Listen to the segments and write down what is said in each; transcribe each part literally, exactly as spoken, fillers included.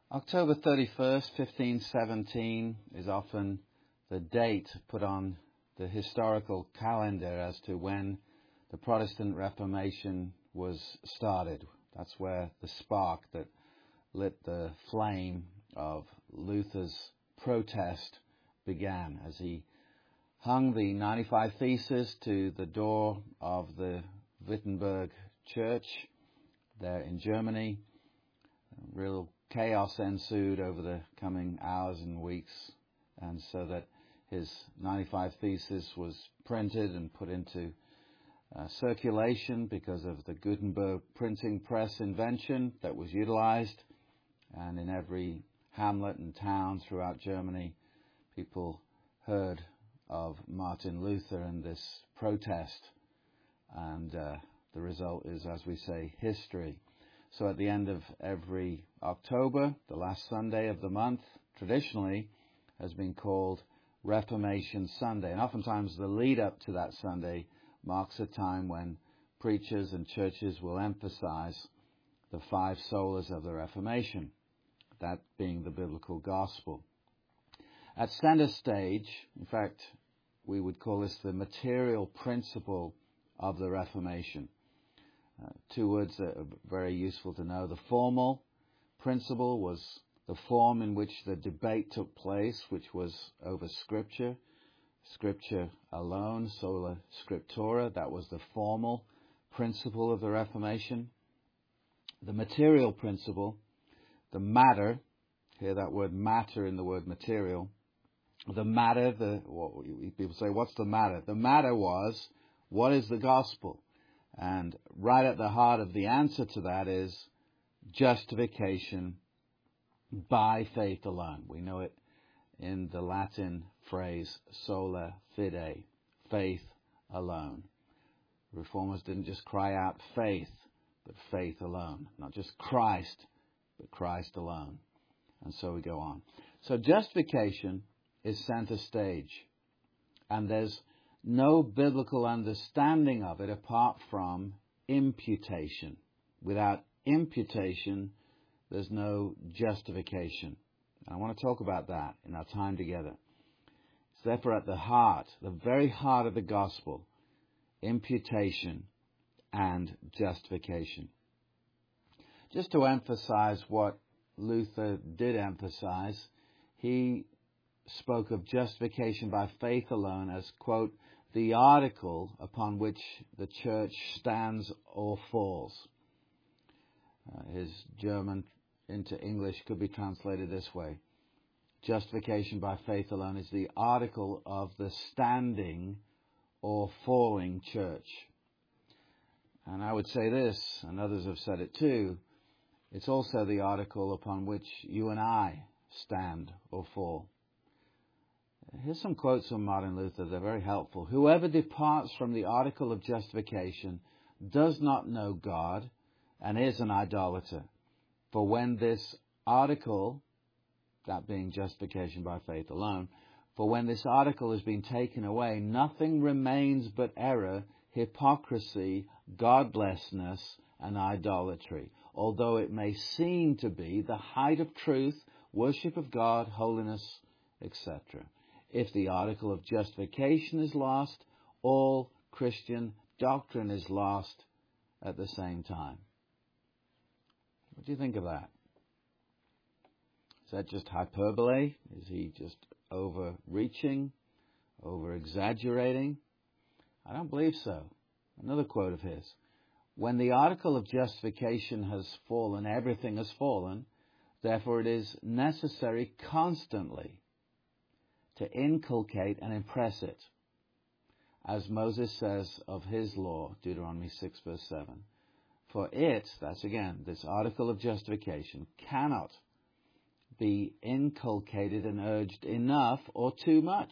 October thirty-first, fifteen seventeen is often the date put on the historical calendar as to when the Protestant Reformation was started. That's where the spark that lit the flame of Luther's protest began, as he hung the ninety-five Theses to the door of the Wittenberg Church there in Germany. Real chaos ensued over the coming hours and weeks, and so that his ninety-five Theses was printed and put into uh, circulation because of the Gutenberg printing press invention that was utilized. And in every hamlet and town throughout Germany, people heard of Martin Luther and this protest. And uh, the result is, as we say, history. So at the end of every October, the last Sunday of the month, traditionally has been called Reformation Sunday. And oftentimes the lead up to that Sunday marks a time when preachers and churches will emphasize the five solas of the Reformation, that being the biblical gospel. At center stage, in fact, we would call this the material principle of the Reformation. Uh, two words that are very useful to know. The formal principle was the form in which the debate took place, which was over Scripture, Scripture alone, sola scriptura. That was the formal principle of the Reformation. The material principle, the matter, hear that word matter in the word material. The matter, the what, people say, what's the matter? The matter was, what is the gospel? And right at the heart of the answer to that is justification by faith alone. We know it in the Latin phrase sola fide, faith alone. Reformers didn't just cry out faith, but faith alone. Not just Christ, but Christ alone. And so we go on. So justification is center stage. And there's no biblical understanding of it apart from imputation. Without imputation, there's no justification. And I want to talk about that in our time together. It's therefore at the heart, the very heart of the gospel, imputation and justification. Just to emphasize what Luther did emphasize, he spoke of justification by faith alone as, quote, the article upon which the church stands or falls. Uh, his German into English could be translated this way. Justification by faith alone is the article of the standing or falling church. And I would say this, and others have said it too, it's also the article upon which you and I stand or fall. Here's some quotes from Martin Luther. They're very helpful. Whoever departs from the article of justification does not know God and is an idolater. For when this article, that being justification by faith alone, for when this article has been taken away, nothing remains but error, hypocrisy, godlessness, and idolatry, although it may seem to be the height of truth, worship of God, holiness, et cetera. If the article of justification is lost, all Christian doctrine is lost at the same time. What do you think of that? Is that just hyperbole? Is he just overreaching, over-exaggerating? I don't believe so. Another quote of his. When the article of justification has fallen, everything has fallen. Therefore it is necessary constantly to inculcate and impress it. As Moses says of his law, Deuteronomy six verse seven. For it, that's again, this article of justification, cannot be inculcated and urged enough or too much.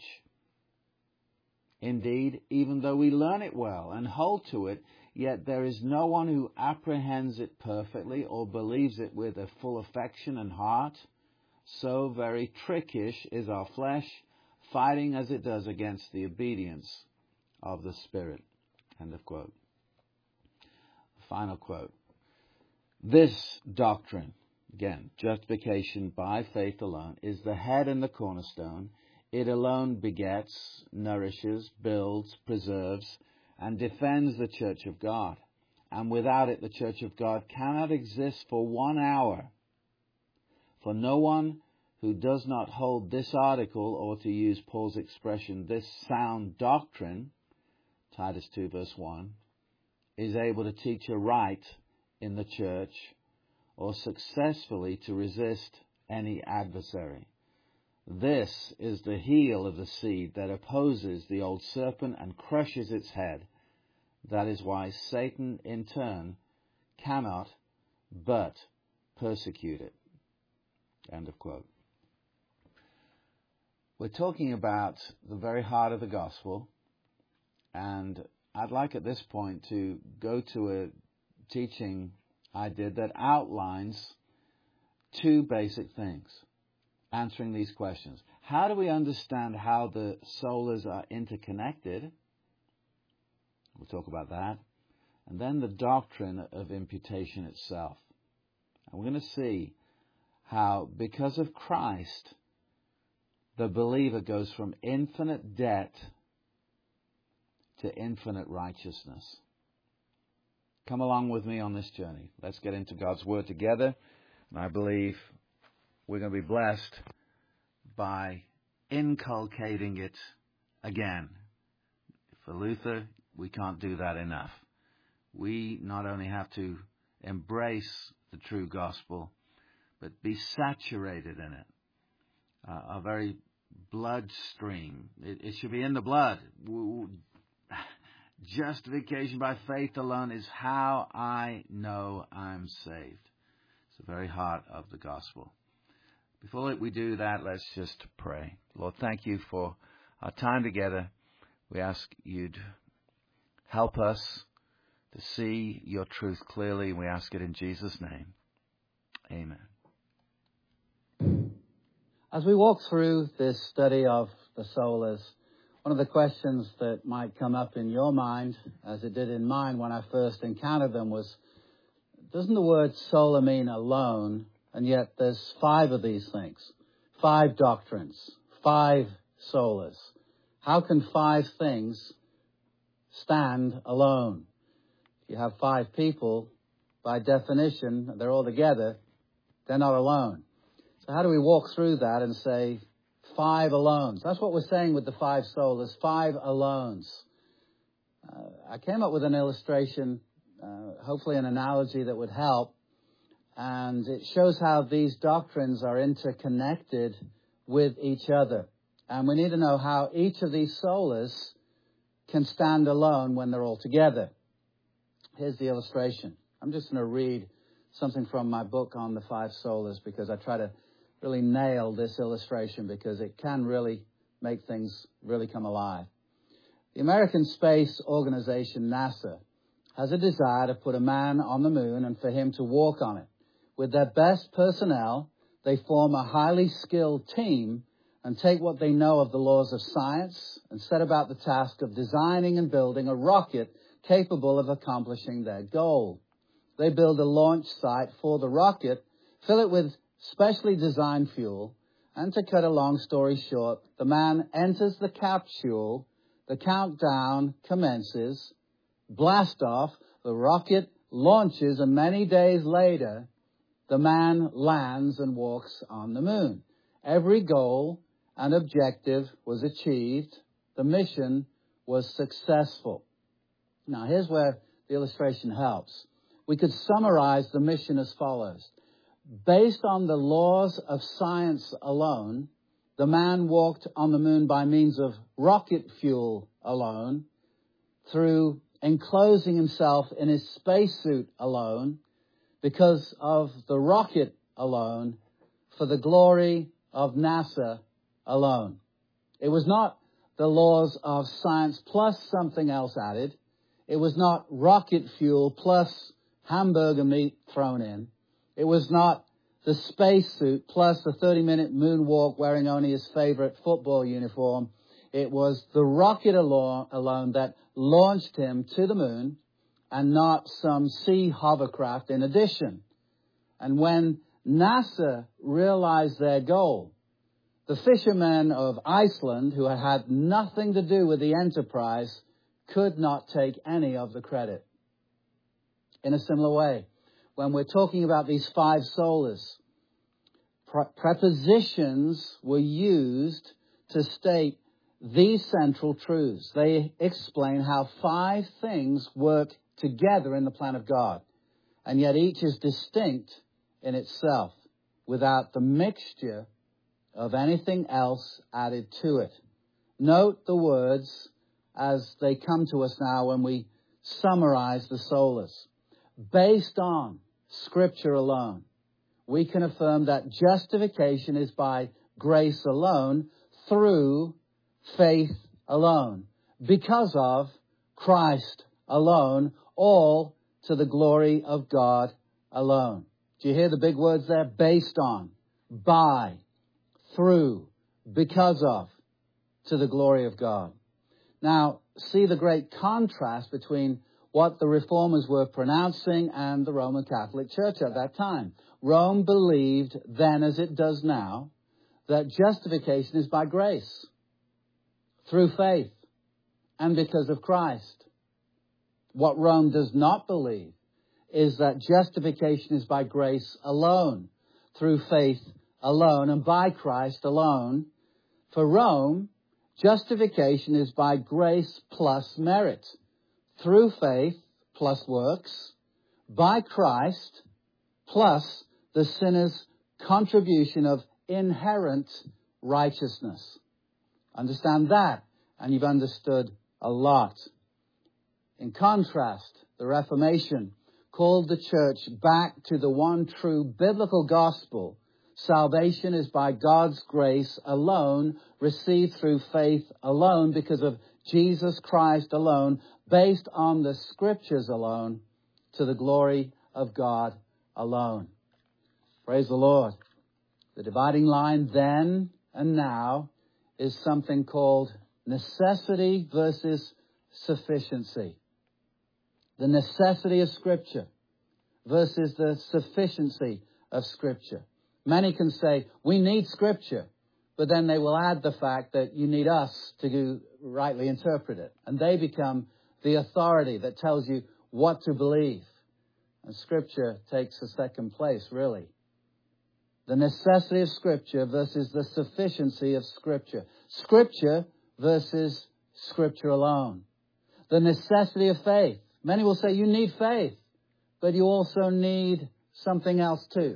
Indeed, even though we learn it well and hold to it, yet there is no one who apprehends it perfectly or believes it with a full affection and heart. So very trickish is our flesh, fighting as it does against the obedience of the Spirit. End of quote. Final quote. This doctrine, Again, justification by faith alone is the head and the cornerstone. It alone begets, nourishes, builds, preserves, and defends the church of God. And without it, the church of God cannot exist for one hour. For no one who does not hold this article, or to use Paul's expression, this sound doctrine, Titus two verse one, is able to teach aright in the church or successfully to resist any adversary. This is the heel of the seed that opposes the old serpent and crushes its head. That is why Satan, in turn, cannot but persecute it. End of quote. We're talking about the very heart of the gospel, and I'd like at this point to go to a teaching I did that outlines two basic things, answering these questions. How do we understand how the solas are interconnected? We'll talk about that. And then the doctrine of imputation itself. And we're going to see how, because of Christ, the believer goes from infinite debt to infinite righteousness. Come along with me on this journey. Let's get into God's Word together. And I believe we're going to be blessed by inculcating it again. For Luther, we can't do that enough. We not only have to embrace the true gospel, but be saturated in it. Uh, our very bloodstream. It, it should be in the blood. Justification by faith alone is how I know I'm saved. It's the very heart of the gospel. Before we do that, let's just pray. Lord, thank you for our time together. We ask you'd help us to see your truth clearly. We ask it in Jesus' name. Amen. As we walk through this study of the solas, one of the questions that might come up in your mind, as it did in mine when I first encountered them, was, doesn't the word sola mean alone? And yet there's five of these things, five doctrines, five solas. How can five things stand alone? If you have five people, by definition, they're all together, they're not alone. So how do we walk through that and say five alones? That's what we're saying with the five solas, five alones. Uh, I came up with an illustration, uh, hopefully an analogy that would help, and it shows how these doctrines are interconnected with each other. And we need to know how each of these solas can stand alone when they're all together. Here's the illustration. I'm just going to read something from my book on the five solas because I try to really nail this illustration because it can really make things really come alive. The American Space Organization, NASA, has a desire to put a man on the moon and for him to walk on it. With their best personnel, they form a highly skilled team and take what they know of the laws of science and set about the task of designing and building a rocket capable of accomplishing their goal. They build a launch site for the rocket, fill it with specially designed fuel, and to cut a long story short, the man enters the capsule, the countdown commences, blast off, the rocket launches, and many days later, the man lands and walks on the moon. Every goal and objective was achieved. The mission was successful. Now, here's where the illustration helps. We could summarize the mission as follows. Based on the laws of science alone, the man walked on the moon by means of rocket fuel alone, through enclosing himself in his spacesuit alone, because of the rocket alone, for the glory of NASA alone. It was not the laws of science plus something else added. It was not rocket fuel plus hamburger meat thrown in. It was not the spacesuit plus the thirty-minute moonwalk wearing only his favorite football uniform. It was the rocket alone that launched him to the moon and not some sea hovercraft in addition. And when NASA realized their goal. The fishermen of Iceland, who had had nothing to do with the enterprise, could not take any of the credit. In a similar way, when we're talking about these five solas, pre- prepositions were used to state these central truths. They explain how five things work together in the plan of God, and yet each is distinct in itself, without the mixture of anything else added to it. Note the words as they come to us now when we summarize the solas. Based on Scripture alone, we can affirm that justification is by grace alone, through faith alone, because of Christ alone, all to the glory of God alone. Do you hear the big words there? Based on, by, through, because of, to the glory of God. Now, see the great contrast between what the Reformers were pronouncing and the Roman Catholic Church at that time. Rome believed then, as it does now, that justification is by grace, through faith, and because of Christ. What Rome does not believe is that justification is by grace alone, through faith alone, and by Christ alone. For Rome, justification is by grace plus merit, through faith plus works, by Christ plus the sinner's contribution of inherent righteousness. Understand that, and you've understood a lot. In contrast, the Reformation called the church back to the one true biblical gospel. Salvation is by God's grace alone, received through faith alone, because of Jesus Christ alone, based on the Scriptures alone, to the glory of God alone. Praise the Lord. The dividing line then and now is something called necessity versus sufficiency. The necessity of Scripture versus the sufficiency of Scripture. Many can say, we need Scripture, but then they will add the fact that you need us to do, rightly interpret it. And they become the authority that tells you what to believe. And Scripture takes a second place, really. The necessity of Scripture versus the sufficiency of Scripture. Scripture versus Scripture alone. The necessity of faith. Many will say you need faith, but you also need something else too.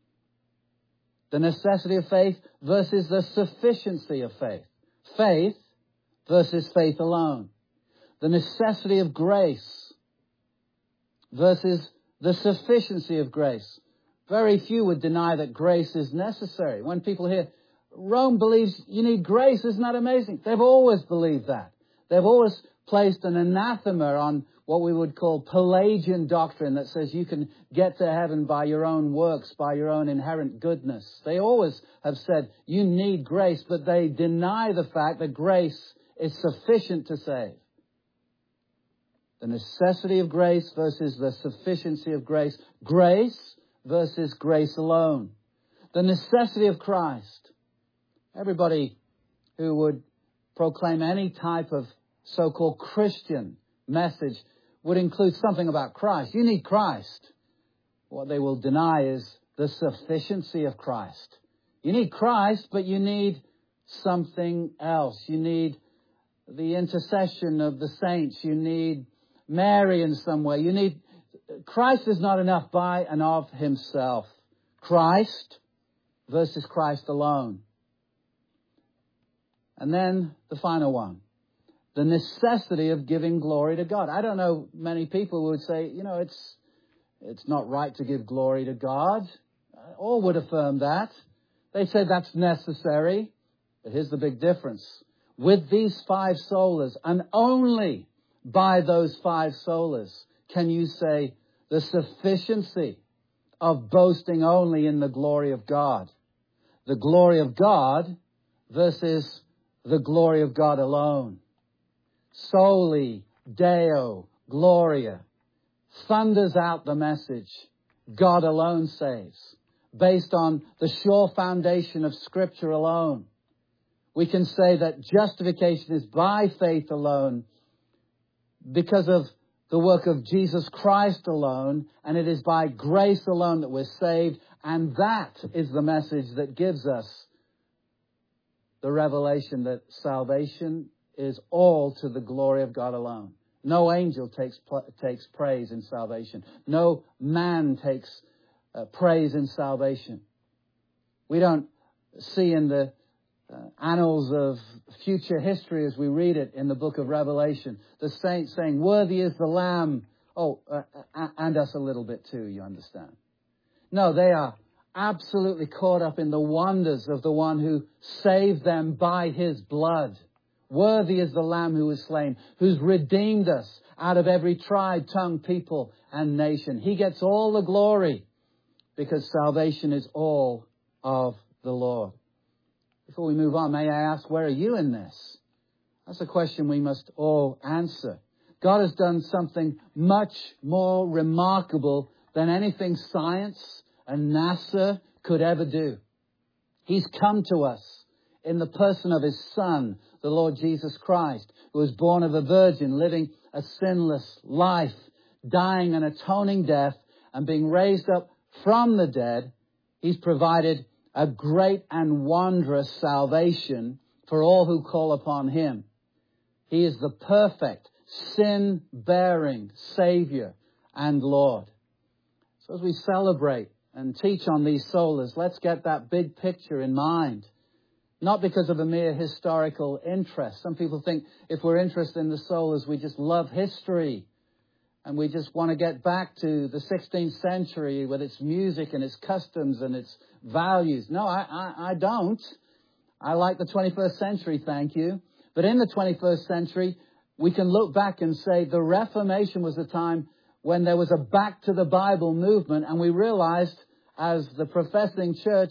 The necessity of faith versus the sufficiency of faith. Faith versus faith alone. The necessity of grace versus the sufficiency of grace. Very few would deny that grace is necessary. When people hear, Rome believes you need grace, isn't that amazing? They've always believed that. They've always placed an anathema on what we would call Pelagian doctrine that says you can get to heaven by your own works, by your own inherent goodness. They always have said you need grace, but they deny the fact that grace is sufficient to save. The necessity of grace versus the sufficiency of grace. Grace versus grace alone. The necessity of Christ. Everybody who would proclaim any type of so-called Christian message would include something about Christ. You need Christ. What they will deny is the sufficiency of Christ. You need Christ, but you need something else. You need the intercession of the saints. You need Mary in some way. You need... Christ is not enough by and of himself. Christ versus Christ alone. And then the final one. The necessity of giving glory to God. I don't know many people who would say, you know, it's it's not right to give glory to God. All would affirm that. They say that's necessary. But here's the big difference. With these five solas, and only by those five solas, can you say the sufficiency of boasting only in the glory of God. The glory of God versus the glory of God alone. Soli Deo Gloria thunders out the message. God alone saves. based on the sure foundation of Scripture alone. We can say that justification is by faith alone, because of the work of Jesus Christ alone, and it is by grace alone that we're saved, and that is the message that gives us the revelation that salvation is all to the glory of God alone. No angel takes takes praise in salvation. No man takes uh, praise in salvation. We don't see in the uh, annals of future history as we read it in the book of Revelation, the saints saying, "Worthy is the Lamb." Oh, uh, and us a little bit too, you understand. No, they are absolutely caught up in the wonders of the one who saved them by his blood. Worthy is the Lamb who was slain, who's redeemed us out of every tribe, tongue, people, and nation. He gets all the glory because salvation is all of the Lord. Before we move on, may I ask, where are you in this? That's a question we must all answer. God has done something much more remarkable than anything science and NASA could ever do. He's come to us in the person of his Son, the Lord Jesus Christ, who was born of a virgin, living a sinless life, dying an atoning death, and being raised up from the dead. He's provided a great and wondrous salvation for all who call upon him. He is the perfect, sin-bearing Savior and Lord. So as we celebrate and teach on these solas, let's get that big picture in mind. Not because of a mere historical interest. Some people think if we're interested in the solas, we just love history. And we just want to get back to the sixteenth century with its music and its customs and its values. No, I, I, I don't. I like the twenty-first century, thank you. But in the twenty-first century, we can look back and say the Reformation was a time when there was a back to the Bible movement, and we realized as the professing church,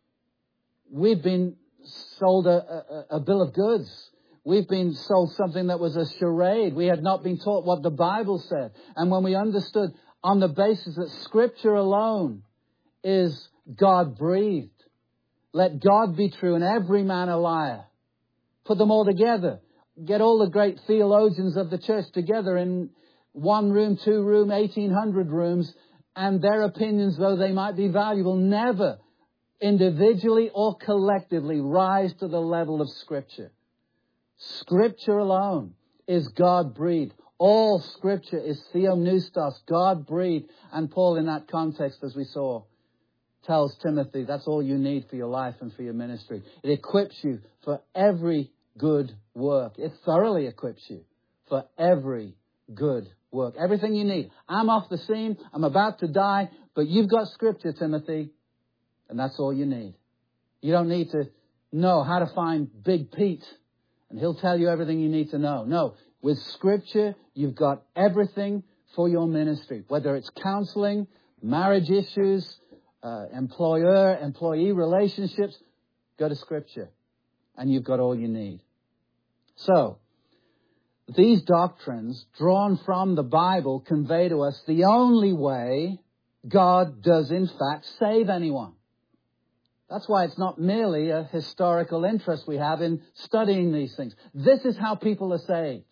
we've been sold a, a, a bill of goods. We've been sold something that was a charade. We had not been taught what the Bible said. And when we understood on the basis that Scripture alone is God-breathed, let God be true and every man a liar. Put them all together. Get all the great theologians of the church together in one room, two room, eighteen hundred rooms, and their opinions, though they might be valuable, never individually or collectively rise to the level of Scripture. Scripture alone is God-breathed. All Scripture is theomneustos, God-breathed. And Paul, in that context, as we saw, tells Timothy, that's all you need for your life and for your ministry. It equips you for every good work. It thoroughly equips you for every good work. Everything you need. I'm off the scene. I'm about to die. But you've got Scripture, Timothy. And that's all you need. You don't need to know how to find Big Pete. And he'll tell you everything you need to know. No. With Scripture, you've got everything for your ministry. Whether it's counseling, marriage issues, uh, employer-employee relationships, go to Scripture. And you've got all you need. So, these doctrines drawn from the Bible convey to us the only way God does in fact save anyone. That's why it's not merely a historical interest we have in studying these things. This is how people are saved.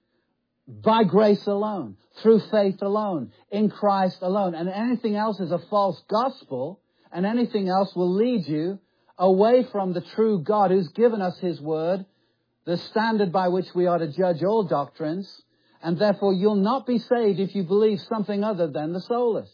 By grace alone, through faith alone, in Christ alone. And anything else is a false gospel, and anything else will lead you away from the true God who's given us his word, the standard by which we are to judge all doctrines, and therefore you'll not be saved if you believe something other than the solas.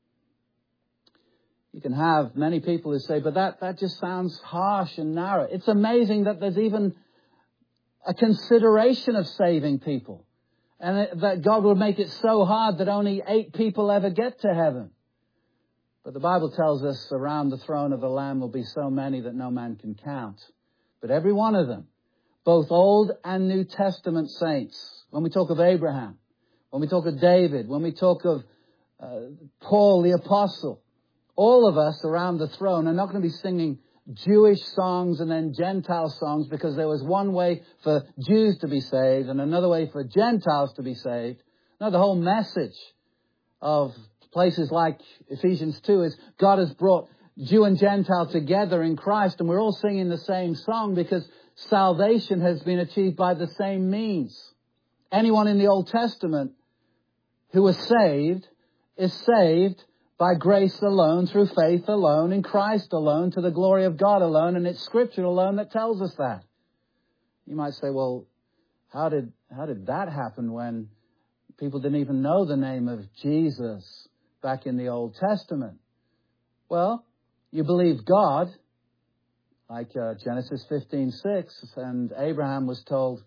You can have many people who say, but that, that just sounds harsh and narrow. It's amazing that there's even a consideration of saving people. And it, that God will make it so hard that only eight people ever get to heaven. But the Bible tells us around the throne of the Lamb will be so many that no man can count. But every one of them, both Old and New Testament saints, when we talk of Abraham, when we talk of David, when we talk of uh, Paul the Apostle, all of us around the throne are not going to be singing Jewish songs and then Gentile songs because there was one way for Jews to be saved and another way for Gentiles to be saved. No, the whole message of places like Ephesians two is God has brought Jew and Gentile together in Christ, and we're all singing the same song because salvation has been achieved by the same means. Anyone in the Old Testament who was saved is saved by grace alone, through faith alone, in Christ alone, to the glory of God alone, and it's Scripture alone that tells us that. You might say, well, how did how did that happen when people didn't even know the name of Jesus back in the Old Testament? Well, you believe God, like uh, Genesis fifteen six, and Abraham was told,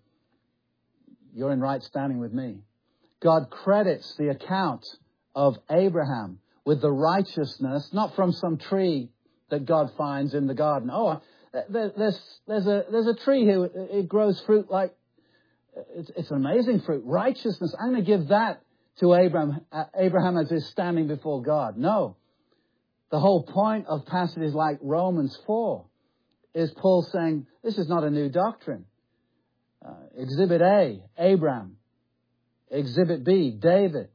you're in right standing with me. God credits the account of Abraham with the righteousness, not from some tree that God finds in the garden. Oh, there, there's there's a there's a tree here. It grows fruit like it's, it's an amazing fruit. Righteousness. I'm going to give that to Abraham. Uh, Abraham as he's standing before God. No, the whole point of passages like Romans four is Paul saying this is not a new doctrine. Uh, exhibit A, Abraham. Exhibit B, David.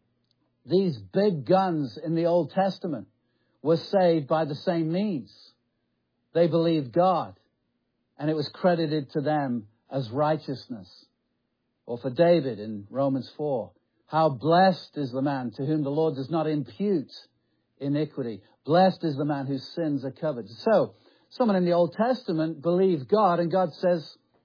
These big guns in the Old Testament were saved by the same means. They believed God, and it was credited to them as righteousness. Or for David in Romans four, how blessed is the man to whom the Lord does not impute iniquity. Blessed is the man whose sins are covered. So, someone in the Old Testament believed God, and God says,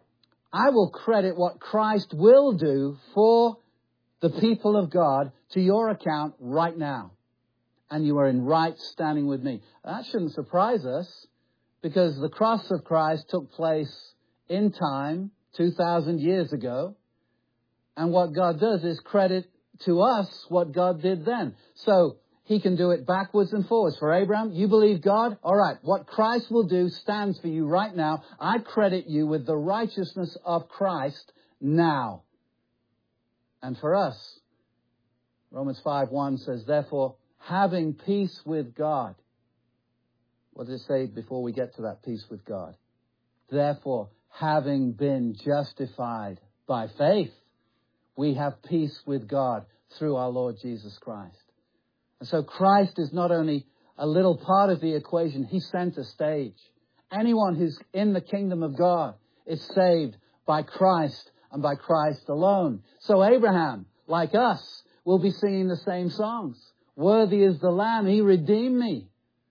I will credit what Christ will do for the people of God to your account right now. And you are in right standing with me. That shouldn't surprise us, because the cross of Christ took place in time, two thousand years ago. And what God does is credit to us what God did then. So he can do it backwards and forwards. For Abraham, you believe God? All right, what Christ will do stands for you right now. I credit you with the righteousness of Christ now. And for us, Romans five one says, therefore, having peace with God. What does it say before we get to that peace with God? Therefore, having been justified by faith, we have peace with God through our Lord Jesus Christ. And so Christ is not only a little part of the equation, he's center stage. Anyone who's in the kingdom of God is saved by Christ and by Christ alone. So Abraham, like us, will be singing the same songs. Worthy is the Lamb, he redeemed me.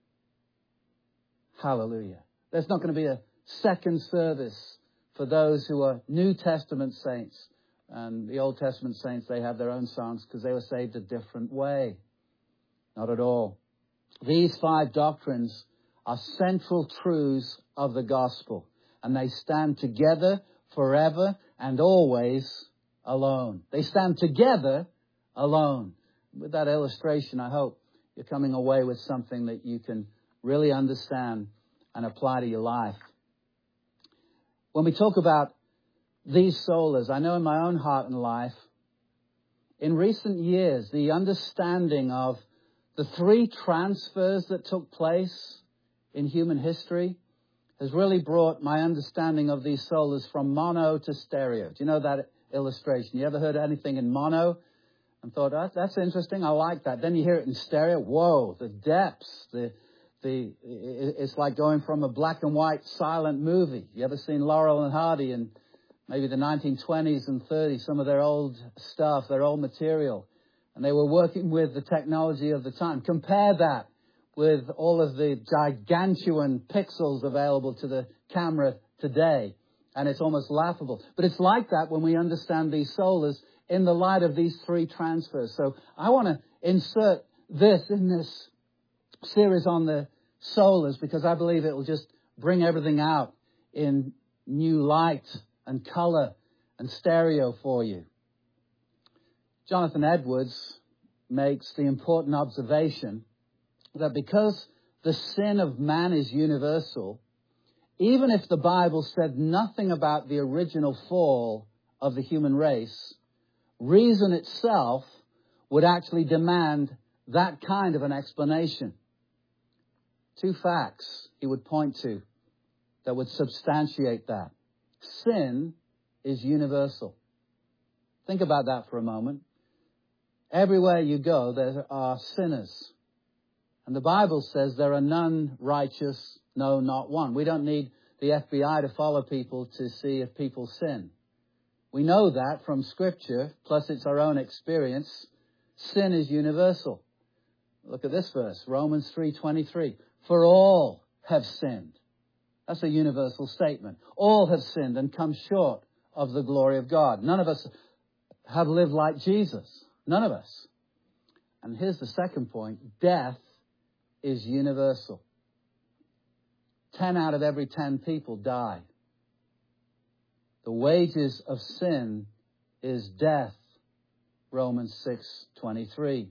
Hallelujah. There's not going to be a second service for those who are New Testament saints. And the Old Testament saints, they have their own songs because they were saved a different way. Not at all. These five doctrines are central truths of the gospel, and they stand together forever and always alone. They stand together alone. With that illustration, I hope you're coming away with something that you can really understand and apply to your life. When we talk about these solas, I know in my own heart and life, in recent years, the understanding of the three transfers that took place in human history has really brought my understanding of these solas from mono to stereo. Do you know that illustration? You ever heard anything in mono and thought, oh, that's interesting, I like that. Then you hear it in stereo. Whoa, the depths, the the it's like going from a black and white silent movie. You ever seen Laurel and Hardy in maybe the nineteen twenties and thirties, some of their old stuff, their old material? And they were working with the technology of the time. Compare that with all of the gigantuan pixels available to the camera today. And it's almost laughable. But it's like that when we understand these solas in the light of these three transfers. So I want to insert this in this series on the solas because I believe it will just bring everything out in new light and color and stereo for you. Jonathan Edwards makes the important observation that because the sin of man is universal, even if the Bible said nothing about the original fall of the human race, reason itself would actually demand that kind of an explanation. Two facts he would point to that would substantiate that. Sin is universal. Think about that for a moment. Everywhere you go, there are sinners. And the Bible says there are none righteous, no, not one. We don't need the F B I to follow people to see if people sin. We know that from Scripture, plus it's our own experience. Sin is universal. Look at this verse, Romans three twenty-three. For all have sinned. That's a universal statement. All have sinned and come short of the glory of God. None of us have lived like Jesus. None of us. And here's the second point. Death is universal. Ten out of every ten people die. The wages of sin is death. Romans six twenty-three.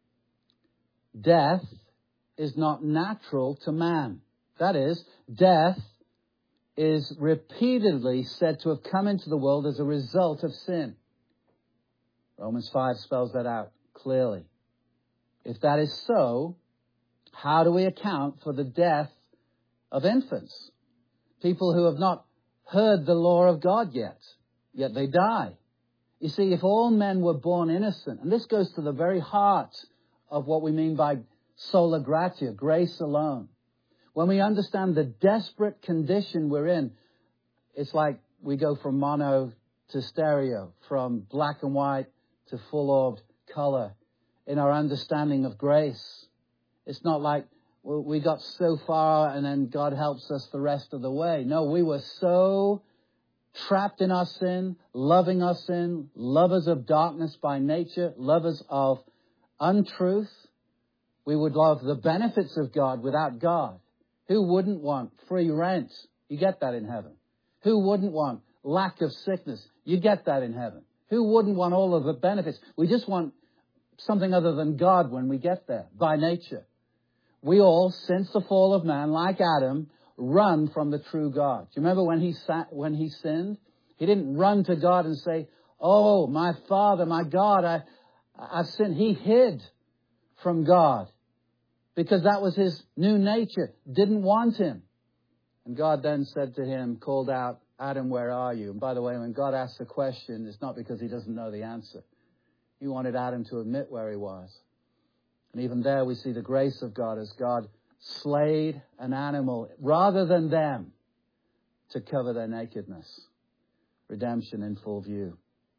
Death is not natural to man. That is, death is repeatedly said to have come into the world as a result of sin. Romans five spells that out clearly. If that is so, how do we account for the death of infants? People who have not heard the law of God yet, yet they die. You see, if all men were born innocent, and this goes to the very heart of what we mean by sola gratia, grace alone. When we understand the desperate condition we're in, it's like we go from mono to stereo, from black and white to full-orbed color in our understanding of grace. It's not like well, we got so far and then God helps us the rest of the way. No, we were so trapped in our sin, loving our sin, lovers of darkness by nature, lovers of untruth. We would love the benefits of God without God. Who wouldn't want free rent? You get that in heaven. Who wouldn't want lack of sickness? You get that in heaven. Who wouldn't want all of the benefits? We just want something other than God when we get there, by nature. We all, since the fall of man, like Adam, run from the true God. Do you remember when he sat, when he sinned? He didn't run to God and say, oh, my Father, my God, I, I've sinned. He hid from God because that was his new nature, didn't want him. And God then said to him, called out, Adam, where are you? And by the way, when God asks a question, it's not because he doesn't know the answer. He wanted Adam to admit where he was. And even there we see the grace of God as God slayed an animal rather than them to cover their nakedness. Redemption in full view.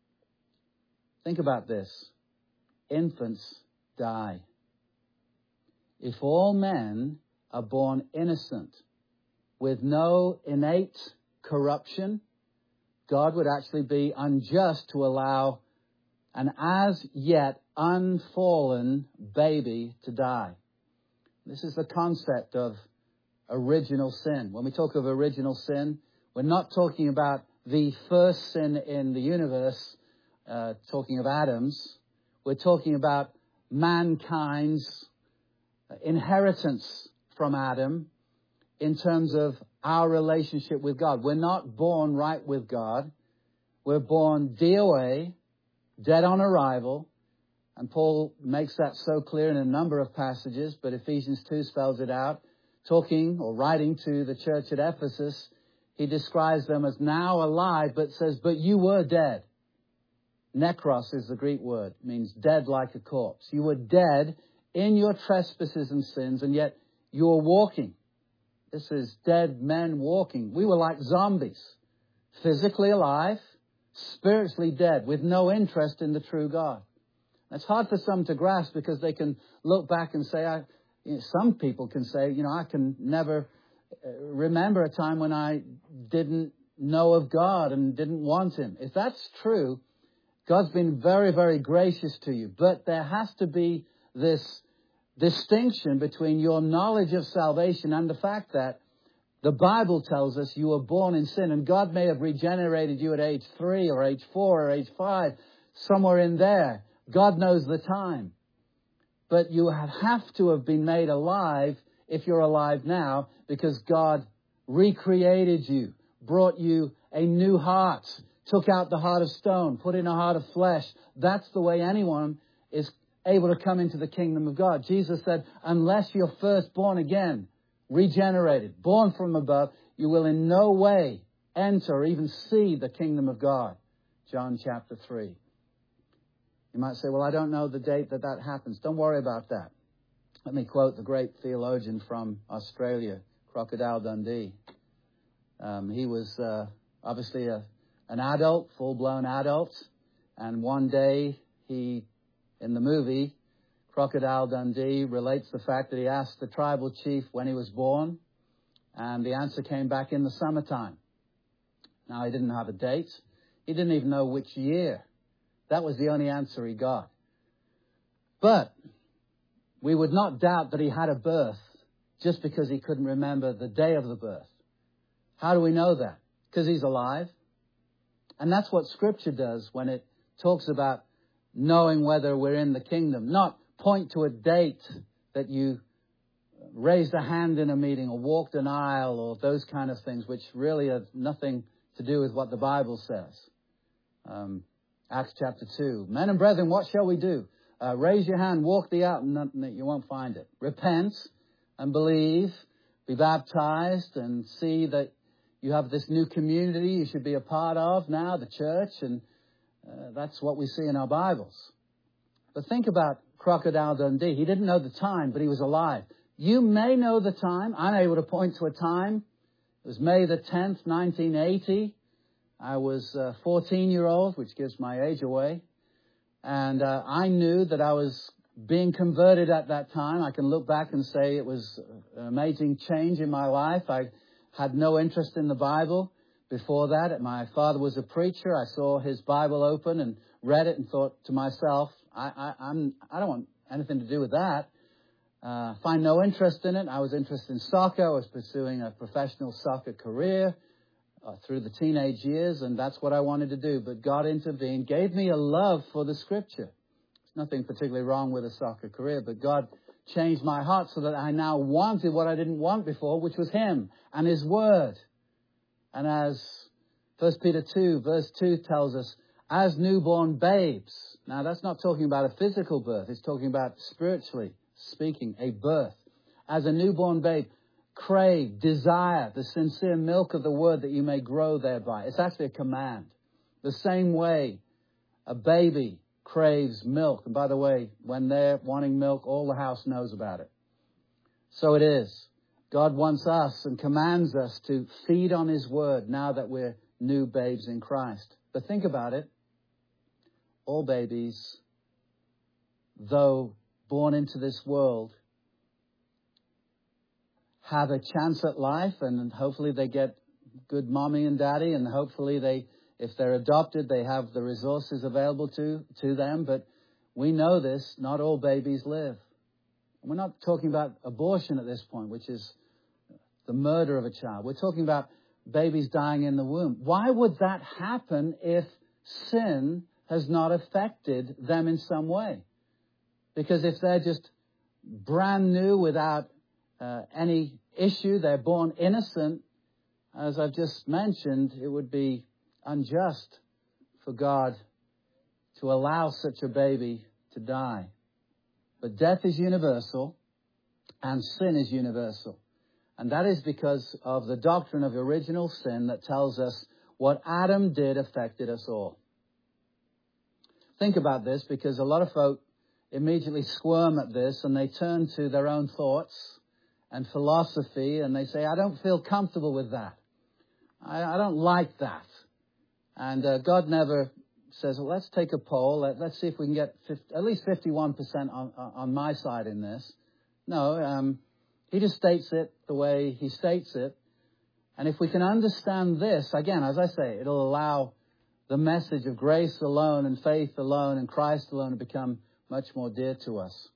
Think about this. Infants die. If all men are born innocent with no innate corruption, God would actually be unjust to allow an as yet unfallen baby to die. This is the concept of original sin. When we talk of original sin, we're not talking about the first sin in the universe, uh, talking of Adam's. We're talking about mankind's inheritance from Adam in terms of our relationship with God. We're not born right with God. We're born D O A, dead on arrival. And Paul makes that so clear in a number of passages, but Ephesians two spells it out. Talking or writing to the church at Ephesus, he describes them as now alive, but says, but you were dead. Nekros is the Greek word. It means dead like a corpse. You were dead in your trespasses and sins, and yet you were walking. This is dead men walking. We were like zombies, physically alive, spiritually dead, with no interest in the true God. It's hard for some to grasp because they can look back and say, I, you know, some people can say, you know, I can never remember a time when I didn't know of God and didn't want Him. If that's true, God's been very, very gracious to you. But there has to be this distinction between your knowledge of salvation and the fact that the Bible tells us you were born in sin, and God may have regenerated you at age three or age four or age five, somewhere in there. God knows the time. But you have to have been made alive if you're alive now, because God recreated you, brought you a new heart, took out the heart of stone, put in a heart of flesh. That's the way anyone is able to come into the kingdom of God. Jesus said, unless you're first born again, regenerated, born from above, you will in no way enter or even see the kingdom of God. John chapter three. You might say, well, I don't know the date that that happens. Don't worry about that. Let me quote the great theologian from Australia, Crocodile Dundee. Um, he was uh, obviously a, an adult, full-blown adult, and one day he, in the movie, Crocodile Dundee relates the fact that he asked the tribal chief when he was born, and the answer came back in the summertime. Now, he didn't have a date. He didn't even know which year. That was the only answer he got. But we would not doubt that he had a birth just because he couldn't remember the day of the birth. How do we know that? Because he's alive. And that's what Scripture does when it talks about knowing whether we're in the kingdom. Not point to a date that you raised a hand in a meeting or walked an aisle or those kind of things, which really have nothing to do with what the Bible says. Um, Acts chapter two. Men and brethren, what shall we do? Uh, raise your hand, walk the aisle, and you won't find it. Repent and believe, be baptized, and see that you have this new community you should be a part of now, the church, and uh, that's what we see in our Bibles. But think about Crocodile Dundee. He didn't know the time, but he was alive. You may know the time. I'm able to point to a time. It was May the tenth, nineteen eighty. I was a fourteen-year-old, which gives my age away. And uh, I knew that I was being converted at that time. I can look back and say it was an amazing change in my life. I had no interest in the Bible before that. My father was a preacher. I saw his Bible open and read it and thought to myself, I, I, I'm, I don't want anything to do with that. Uh, find no interest in it. I was interested in soccer. I was pursuing a professional soccer career uh, through the teenage years, and that's what I wanted to do. But God intervened, gave me a love for the Scripture. There's nothing particularly wrong with a soccer career, but God changed my heart so that I now wanted what I didn't want before, which was Him and His Word. And as First Peter two, verse two tells us, as newborn babes. Now, that's not talking about a physical birth. It's talking about spiritually speaking, a birth. As a newborn babe, crave, desire the sincere milk of the Word that you may grow thereby. It's actually a command. The same way a baby craves milk. And by the way, when they're wanting milk, all the house knows about it. So it is. God wants us and commands us to feed on His Word now that we're new babes in Christ. But think about it. All babies, though born into this world, have a chance at life, and hopefully they get good mommy and daddy, and hopefully they, if they're adopted, they have the resources available to, to them. But we know this, not all babies live. And we're not talking about abortion at this point, which is the murder of a child. We're talking about babies dying in the womb. Why would that happen if sin has not affected them in some way? Because if they're just brand new without uh, any issue, they're born innocent, as I've just mentioned, it would be unjust for God to allow such a baby to die. But death is universal and sin is universal. And that is because of the doctrine of original sin that tells us what Adam did affected us all. Think about this, because a lot of folk immediately squirm at this and they turn to their own thoughts and philosophy and they say, I don't feel comfortable with that. I, I don't like that. And uh, God never says, well, let's take a poll. Let, let's see if we can get fifty, at least fifty-one percent on, on my side in this. No, um, He just states it the way He states it. And if we can understand this, again, as I say, it'll allow the message of grace alone and faith alone and Christ alone to become much more dear to us.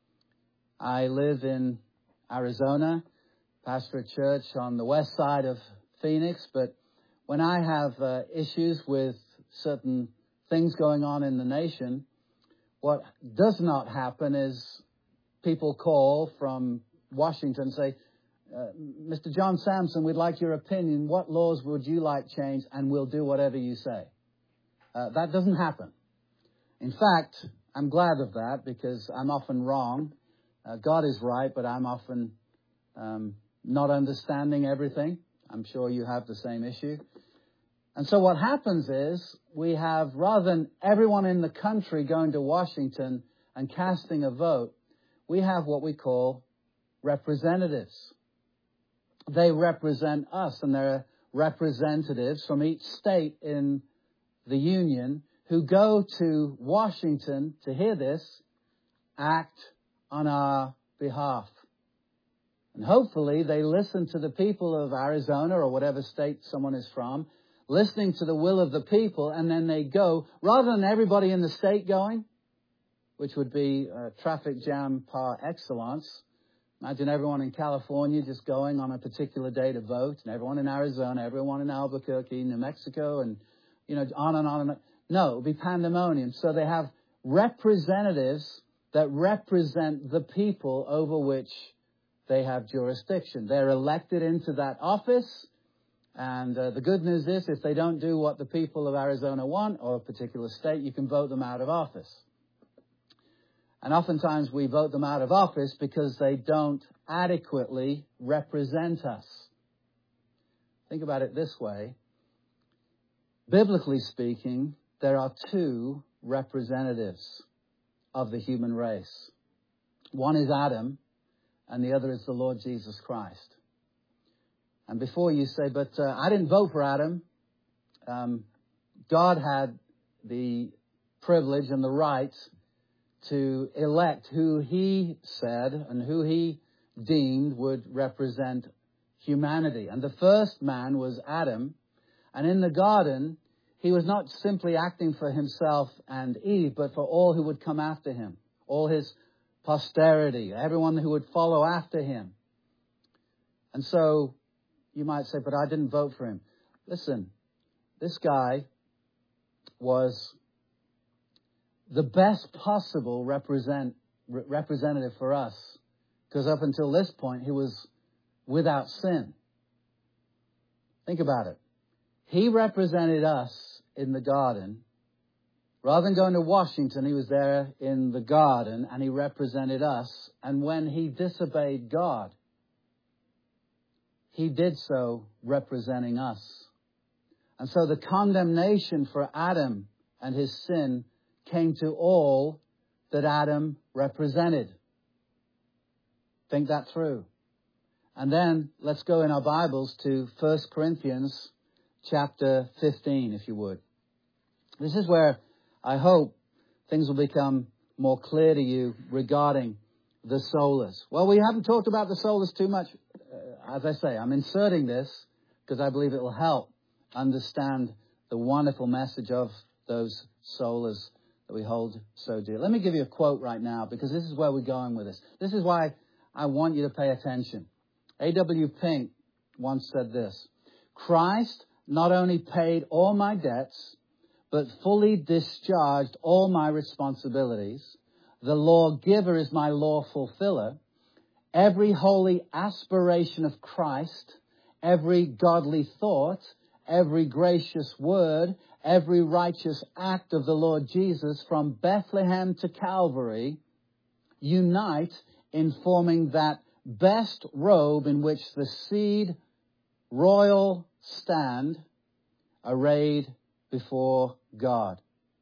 I live in Arizona, pastor a church on the west side of Phoenix, but when I have uh, issues with certain things going on in the nation, what does not happen is people call from Washington and say, uh, Mister John Sampson, we'd like your opinion. What laws would you like changed? And we'll do whatever you say. Uh, that doesn't happen. In fact, I'm glad of that, because I'm often wrong. Uh, God is right, but I'm often um, not understanding everything. I'm sure you have the same issue. And so what happens is we have, rather than everyone in the country going to Washington and casting a vote, we have what we call representatives. They represent us, and they're representatives from each state in the Union who go to Washington to hear this, act on our behalf. And hopefully they listen to the people of Arizona or whatever state someone is from, listening to the will of the people, and then they go, rather than everybody in the state going, which would be a traffic jam par excellence. Imagine everyone in California just going on a particular day to vote, and everyone in Arizona, everyone in Albuquerque, New Mexico, and, you know, on and on and on. No, it would be pandemonium. So they have representatives that represent the people over which they have jurisdiction. They're elected into that office, and uh, the good news is if they don't do what the people of Arizona want, or a particular state, you can vote them out of office. And oftentimes we vote them out of office because they don't adequately represent us. Think about it this way. Biblically speaking, there are two representatives of the human race. One is Adam, and the other is the Lord Jesus Christ. And before you say, but uh, I didn't vote for Adam, um, God had the privilege and the right to elect who he said and who he deemed would represent humanity. And the first man was Adam. And in the garden, he was not simply acting for himself and Eve, but for all who would come after him, all his posterity, everyone who would follow after him. And so you might say, but I didn't vote for him. Listen, this guy was the best possible represent, re- representative for us, because up until this point, he was without sin. Think about it. He represented us in the garden. Rather than going to Washington, he was there in the garden, and he represented us. And when he disobeyed God, he did so representing us. And so the condemnation for Adam and his sin came to all that Adam represented. Think that through. And then let's go in our Bibles to First Corinthians chapter fifteen, if you would. This is where I hope things will become more clear to you regarding the solas. Well, we haven't talked about the solas too much. Uh, as I say, I'm inserting this because I believe it will help understand the wonderful message of those solas that we hold so dear. Let me give you a quote right now, because this is where we're going with this. This is why I want you to pay attention. A W Pink once said this: Christ not only paid all my debts, but fully discharged all my responsibilities. The lawgiver is my law fulfiller. Every holy aspiration of Christ, every godly thought, every gracious word, every righteous act of the Lord Jesus from Bethlehem to Calvary unite in forming that best robe in which the seed royal stand arrayed before God.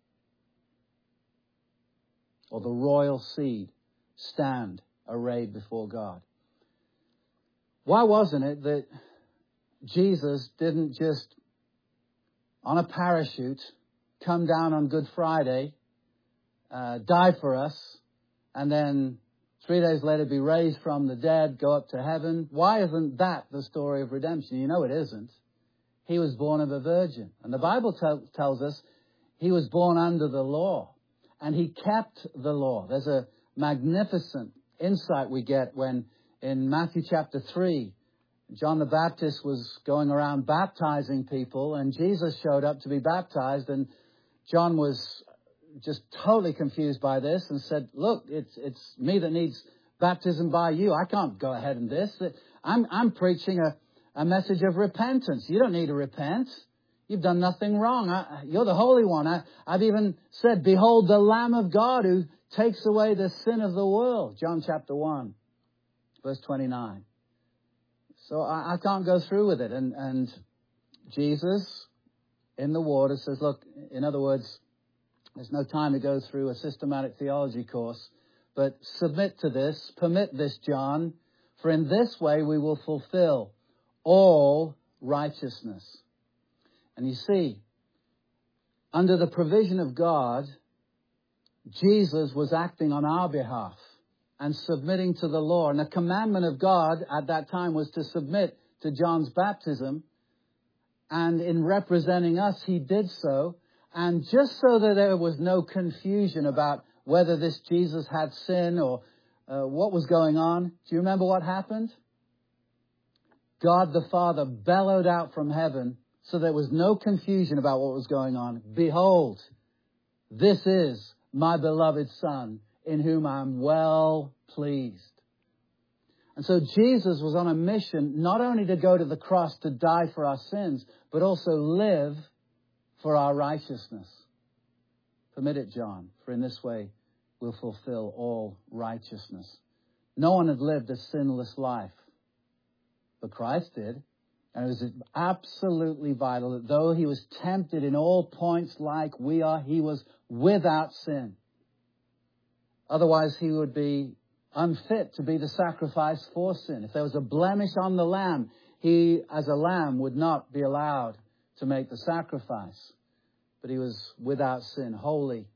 Or the royal seed stand arrayed before God. Why wasn't it that Jesus didn't just on a parachute come down on Good Friday, uh, die for us, and then three days later be raised from the dead, go up to heaven? Why isn't that the story of redemption? You know it isn't. He was born of a virgin. And the Bible t- tells us he was born under the law. And he kept the law. There's a magnificent insight we get when in Matthew chapter three, John the Baptist was going around baptizing people, and Jesus showed up to be baptized, and John was just totally confused by this and said, look, it's it's me that needs baptism by you. I can't go ahead in this. I'm I'm preaching a, a message of repentance. You don't need to repent. You've done nothing wrong. I, you're the Holy One. I, I've even said, behold, the Lamb of God who takes away the sin of the world. John chapter one, verse twenty-nine. So I, I can't go through with it. And, and Jesus in the water says, look, in other words, there's no time to go through a systematic theology course. but submit to this, permit this, John, for in this way we will fulfill all righteousness. And you see, under the provision of God, Jesus was acting on our behalf and submitting to the law. And the commandment of God at that time was to submit to John's baptism. And in representing us, he did so. And just so that there was no confusion about whether this Jesus had sin or uh, what was going on, do you remember what happened? God the Father bellowed out from heaven, so there was no confusion about what was going on. Behold, this is my beloved Son, in whom I am well pleased. And so Jesus was on a mission not only to go to the cross to die for our sins, but also live for our righteousness. Permit it, John, for in this way we'll fulfill all righteousness. No one had lived a sinless life, but Christ did. And it was absolutely vital that though he was tempted in all points like we are, he was without sin. Otherwise, he would be unfit to be the sacrifice for sin. If there was a blemish on the lamb, he, as a lamb, would not be allowed to make the sacrifice. But he was without sin, holy,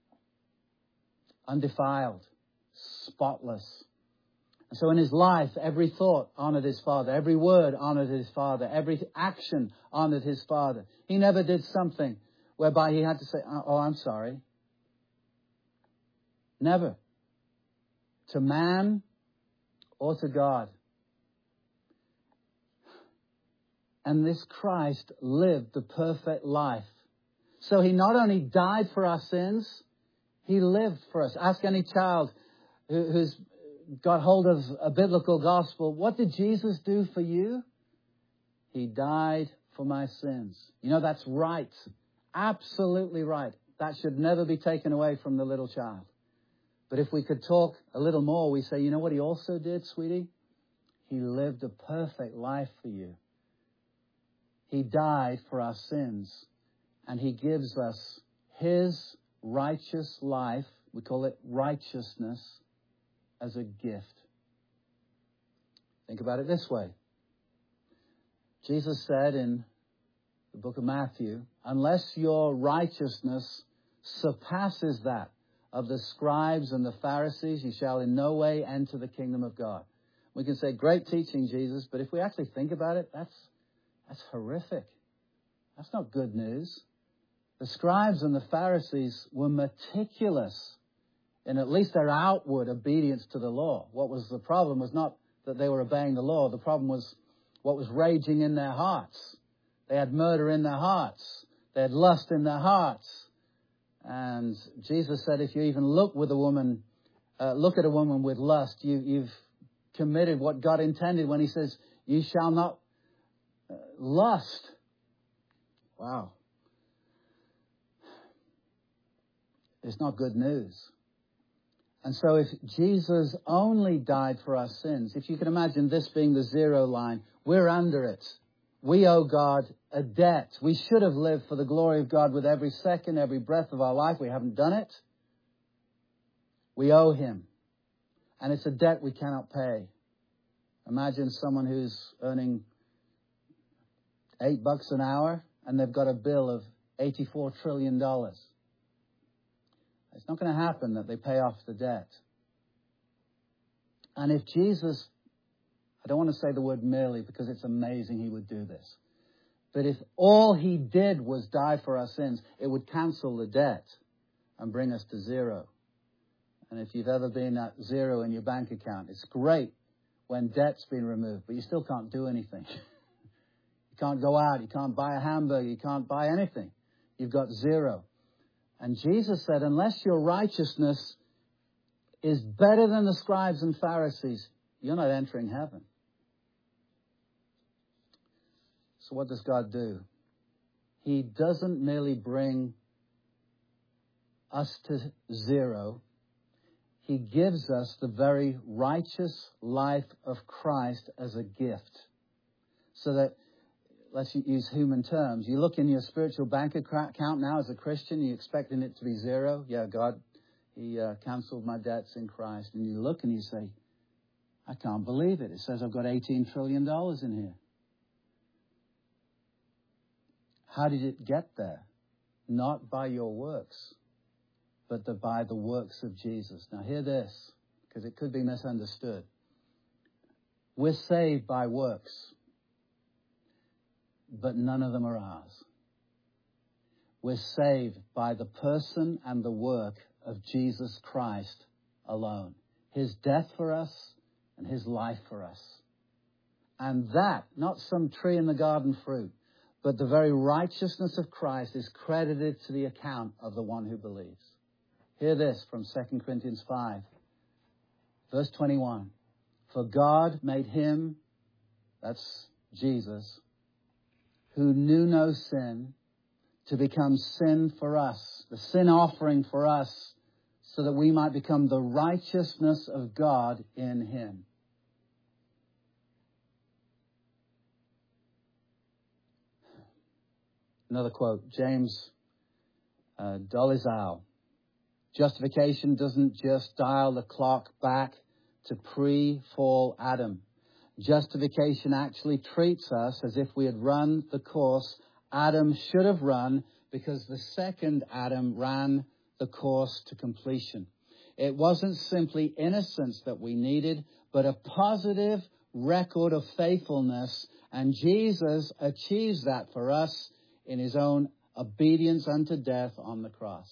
undefiled, spotless. And so in his life, every thought honored his Father. Every word honored his Father. Every action honored his Father. He never did something whereby he had to say, oh, I'm sorry. Never. To man or to God. And this Christ lived the perfect life. So he not only died for our sins, he lived for us. Ask any child who, who's got hold of a biblical gospel, what did Jesus do for you? He died for my sins. You know, that's right. Absolutely right. That should never be taken away from the little child. But if we could talk a little more, we say, you know what he also did, sweetie? He lived a perfect life for you. He died for our sins. And he gives us his righteous life. We call it righteousness. As a gift. Think about it this way. Jesus said in the book of Matthew, unless your righteousness surpasses that of the scribes and the Pharisees, you shall in no way enter the kingdom of God. We can say, great teaching, Jesus, but if we actually think about it, that's, that's horrific. That's not good news. The scribes and the Pharisees were meticulous in at least their outward obedience to the law. What was the problem was not that they were obeying the law. The problem was what was raging in their hearts. They had murder in their hearts. They had lust in their hearts. And Jesus said, if you even look with a woman, uh, look at a woman with lust, you, you've committed what God intended when he says, you shall not uh, lust. Wow. It's not good news. And so if Jesus only died for our sins, if you can imagine this being the zero line, we're under it. We owe God a debt. We should have lived for the glory of God with every second, every breath of our life. We haven't done it. We owe him. And it's a debt we cannot pay. Imagine someone who's earning eight bucks an hour and they've got a bill of eighty-four trillion dollars. It's not going to happen that they pay off the debt. And if Jesus, I don't want to say the word merely because it's amazing he would do this. But if all he did was die for our sins, it would cancel the debt and bring us to zero. And if you've ever been at zero in your bank account, it's great when debt's been removed, but you still can't do anything. You can't go out, you can't buy a hamburger, you can't buy anything. You've got zero. And Jesus said, unless your righteousness is better than the scribes and Pharisees, you're not entering heaven. So what does God do? He doesn't merely bring us to zero. He gives us the very righteous life of Christ as a gift. So that, let's use human terms. You look in your spiritual bank account now as a Christian, you're expecting it to be zero. Yeah, God, he uh, cancelled my debts in Christ. And you look and you say, I can't believe it. It says I've got eighteen trillion dollars in here. How did it get there? Not by your works, but the, by the works of Jesus. Now hear this, because it could be misunderstood. We're saved by works, but none of them are ours. We're saved by the person and the work of Jesus Christ alone. His death for us and his life for us. And that, not some tree in the garden fruit, but the very righteousness of Christ is credited to the account of the one who believes. Hear this from Second Corinthians five, verse twenty-one. For God made him, that's Jesus, who knew no sin, to become sin for us, the sin offering for us, so that we might become the righteousness of God in him. Another quote, James uh, Dolezal. Justification doesn't just dial the clock back to pre-fall Adam. Justification actually treats us as if we had run the course Adam should have run, because the second Adam ran the course to completion. It wasn't simply innocence that we needed, but a positive record of faithfulness, and Jesus achieves that for us in his own obedience unto death on the cross.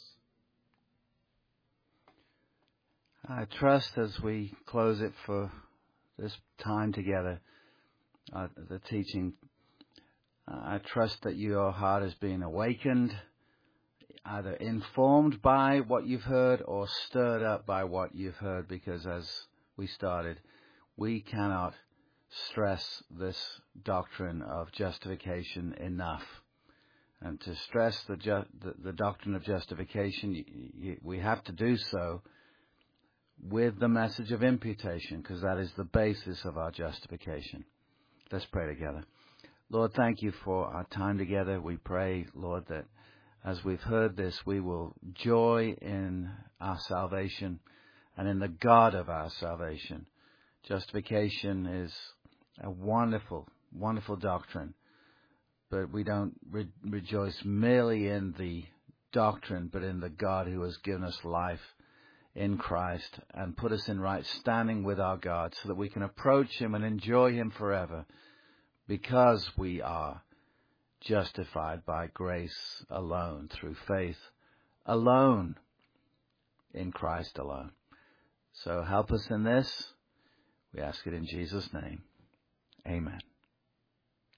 I trust as we close it for this time together, uh, the teaching, uh, I trust that your heart has been awakened, either informed by what you've heard or stirred up by what you've heard, because as we started, we cannot stress this doctrine of justification enough. And to stress the, ju- the, the doctrine of justification, you, you, we have to do so with the message of imputation, because that is the basis of our justification. Let's pray together. Lord, thank you for our time together. We pray, Lord, that as we've heard this, we will joy in our salvation and in the God of our salvation. Justification is a wonderful, wonderful doctrine. But we don't re- rejoice merely in the doctrine, but in the God who has given us life in Christ and put us in right standing with our God, so that we can approach him and enjoy him forever, because we are justified by grace alone, through faith alone, in Christ alone. So help us in this. We ask it in Jesus' name. Amen.